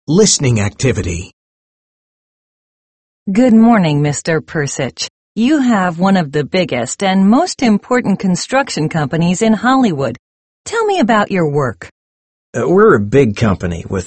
Listening activity. Good morning, Mr. Persich. You have one of the biggest and most important construction companies in Hollywood. Tell me about your work. We're a big company with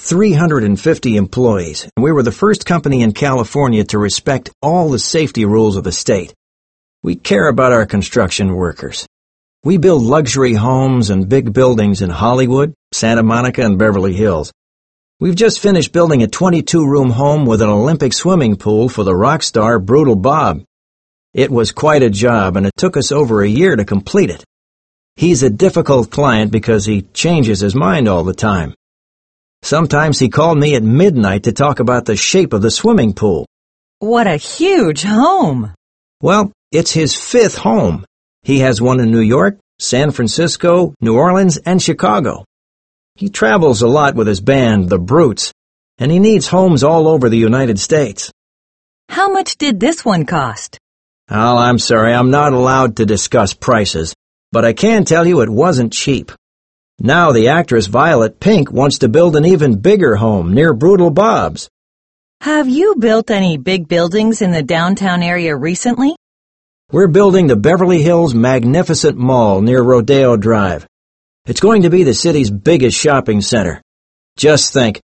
350 employees, and we were the first company in California to respect all the safety rules of the state. We care about our construction workers. We build luxury homes and big buildings in Hollywood, Santa Monica, and Beverly Hills. We've just finished building a 22-room home with an Olympic swimming pool for the rock star Brutal Bob. It was quite a job, and it took us over a year to complete it. He's a difficult client because he changes his mind all the time. Sometimes he called me at midnight to talk about the shape of the swimming pool. What a huge home! Well, it's his 5th home. He has one in New York, San Francisco, New Orleans, and Chicago. He travels a lot with his band, the Brutes, and he needs homes all over the United States. How much did this one cost? Oh, I'm sorry, I'm not allowed to discuss prices, but I can tell you it wasn't cheap. Now the actress Violet Pink wants to build an even bigger home near Brutal Bob's. Have you built any big buildings in the downtown area recently? We're building the Beverly Hills Magnificent Mall near Rodeo Drive. It's going to be the city's biggest shopping center. Just think,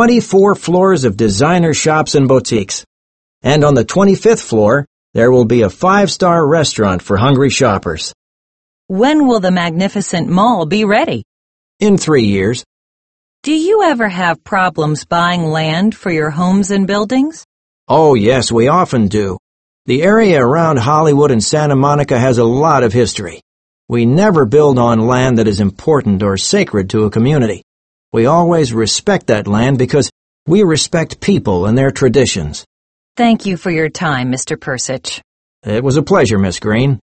24 floors of designer shops and boutiques. And on the 25th floor, there will be a 5-star restaurant for hungry shoppers. When will the Magnificent Mall be ready? In 3 years. Do you ever have problems buying land for your homes and buildings? Oh, yes, we often do. The area around Hollywood and Santa Monica has a lot of history. We never build on land that is important or sacred to a community. We always respect that land because we respect people and their traditions. Thank you for your time, Mr. Persich. It was a pleasure, Miss Green.